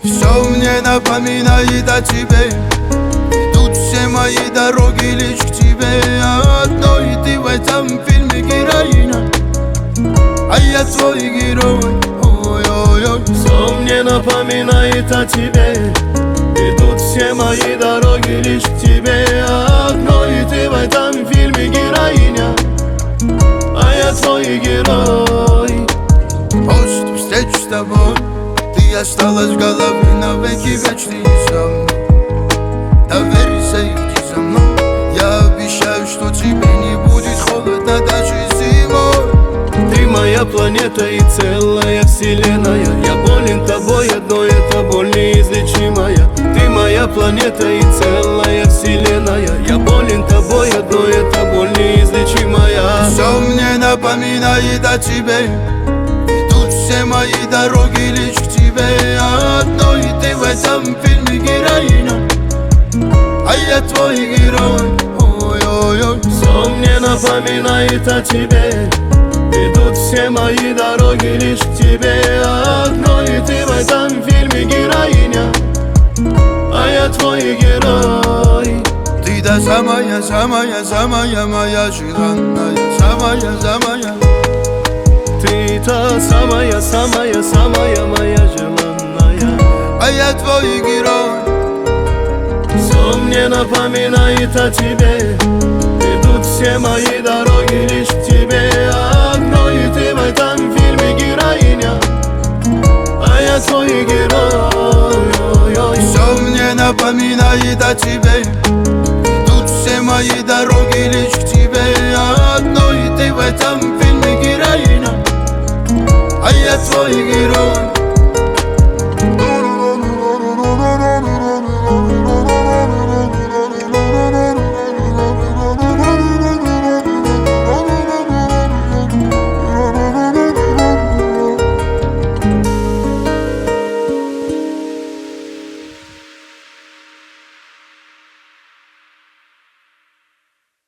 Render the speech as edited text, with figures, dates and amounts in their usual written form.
Все мне напоминает о тебе. Идут все мои дороги лишь к тебе. Одной ты в этом фильме героиня, а я твой герой. Ой-ой-ой. Все мне напоминает о тебе. Идут все мои дороги лишь к тебе. Одной ты в этом фильме героиня, а я твой герой. После встречи с тобой ты осталась в голове навеки вечные со мной. Доверься, иди за мной. Я обещаю, что тебе не будет холодно даже зимой. Ты моя планета и целая вселенная. Я болен тобой одной, эта боль неизлечимая. Ты моя планета и целая вселенная. Я болен тобой одной, эта боль неизлечимая. Все мне напоминает о тебе. Идут все мои дороги лишь к тебе. Одной ты в этом фильме героиня, а я твой герой. Ой-ой-ой. Все мне напоминает о тебе. Идут все мои дороги лишь к тебе. Одной ты в этом фильме героиня, а я твой герой. Ты да самая, самая, самая моя желанная. Самая, самая. Ты та самая, самая, самая моя желанная, а я твой герой. Все мне напоминает о тебе. Идут все мои дороги лишь к тебе. Одной ты в этом фильме героиня, а я твой герой. Все мне напоминает о тебе. Идут все мои дороги лишь к тебе. Одной ты в этом фильме героиня, а я твой герой.